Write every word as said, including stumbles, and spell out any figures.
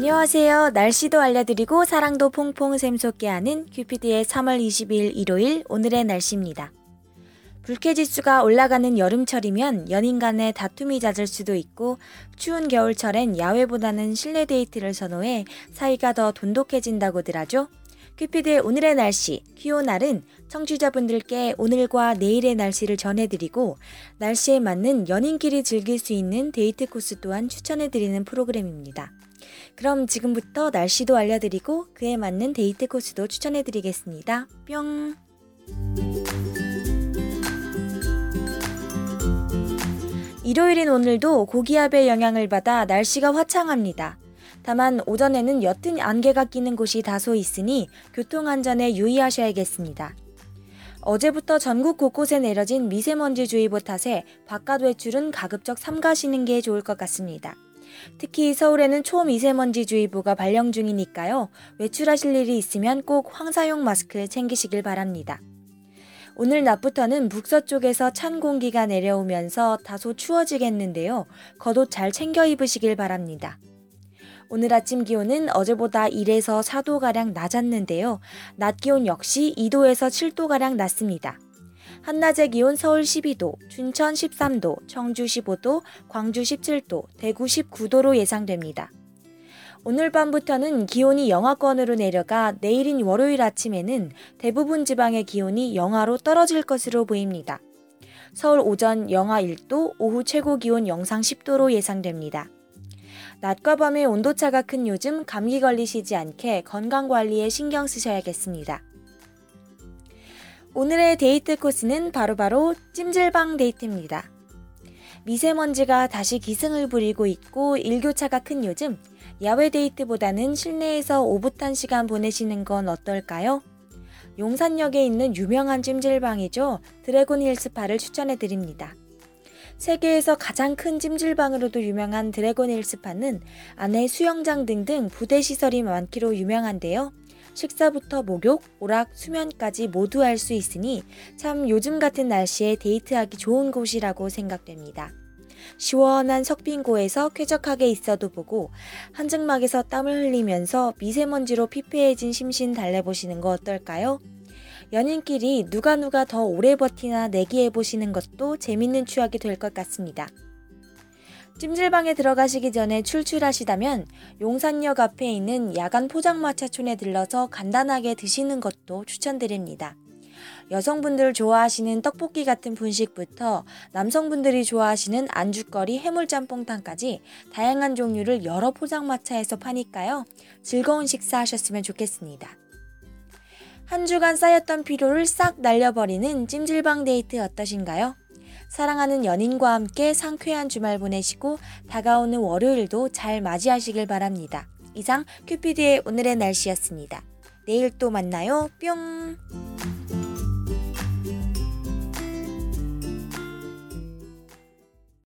안녕하세요. 날씨도 알려드리고 사랑도 퐁퐁 샘솟게하는 큐피드의 삼월 이십이일 일요일 오늘의 날씨입니다. 불쾌지수가 올라가는 여름철이면 연인 간의 다툼이 잦을 수도 있고 추운 겨울철엔 야외보다는 실내 데이트를 선호해 사이가 더 돈독해진다고들 하죠. 큐피드의 오늘의 날씨, 큐오날은 청취자분들께 오늘과 내일의 날씨를 전해드리고 날씨에 맞는 연인끼리 즐길 수 있는 데이트 코스 또한 추천해드리는 프로그램입니다. 그럼 지금부터 날씨도 알려드리고 그에 맞는 데이트 코스도 추천해드리겠습니다. 뿅! 일요일인 오늘도 고기압의 영향을 받아 날씨가 화창합니다. 다만 오전에는 옅은 안개가 끼는 곳이 다소 있으니 교통안전에 유의하셔야겠습니다. 어제부터 전국 곳곳에 내려진 미세먼지주의보 탓에 바깥 외출은 가급적 삼가시는 게 좋을 것 같습니다. 특히 서울에는 초미세먼지주의보가 발령 중이니까요. 외출하실 일이 있으면 꼭 황사용 마스크 챙기시길 바랍니다. 오늘 낮부터는 북서쪽에서 찬 공기가 내려오면서 다소 추워지겠는데요. 겉옷 잘 챙겨 입으시길 바랍니다. 오늘 아침 기온은 어제보다 일에서 사도가량 낮았는데요. 낮 기온 역시 이도에서 칠도가량 낮습니다. 한낮의 기온 서울 십이도, 춘천 십삼도, 청주 십오도, 광주 십칠도, 대구 십구도로 예상됩니다. 오늘 밤부터는 기온이 영하권으로 내려가 내일인 월요일 아침에는 대부분 지방의 기온이 영하로 떨어질 것으로 보입니다. 서울 오전 영하 일도, 오후 최고 기온 영상 십도로 예상됩니다. 낮과 밤의 온도차가 큰 요즘 감기 걸리시지 않게 건강관리에 신경 쓰셔야겠습니다. 오늘의 데이트 코스는 바로바로 찜질방 데이트입니다. 미세먼지가 다시 기승을 부리고 있고 일교차가 큰 요즘 야외 데이트보다는 실내에서 오붓한 시간 보내시는 건 어떨까요? 용산역에 있는 유명한 찜질방이죠. 드래곤 힐스파를 추천해드립니다. 세계에서 가장 큰 찜질방으로도 유명한 드래곤 힐스파는 안에 수영장 등등 부대시설이 많기로 유명한데요. 식사부터 목욕, 오락, 수면까지 모두 할 수 있으니 참 요즘 같은 날씨에 데이트하기 좋은 곳이라고 생각됩니다. 시원한 석빙고에서 쾌적하게 있어도 보고 한증막에서 땀을 흘리면서 미세먼지로 피폐해진 심신 달래보시는 거 어떨까요? 연인끼리 누가 누가 더 오래 버티나 내기해보시는 것도 재밌는 추억이 될 것 같습니다. 찜질방에 들어가시기 전에 출출하시다면 용산역 앞에 있는 야간 포장마차촌에 들러서 간단하게 드시는 것도 추천드립니다. 여성분들 좋아하시는 떡볶이 같은 분식부터 남성분들이 좋아하시는 안주거리 해물짬뽕탕까지 다양한 종류를 여러 포장마차에서 파니까요. 즐거운 식사하셨으면 좋겠습니다. 한 주간 쌓였던 피로를 싹 날려버리는 찜질방 데이트 어떠신가요? 사랑하는 연인과 함께 상쾌한 주말 보내시고 다가오는 월요일도 잘 맞이하시길 바랍니다. 이상 큐피드의 오늘의 날씨였습니다. 내일 또 만나요. 뿅!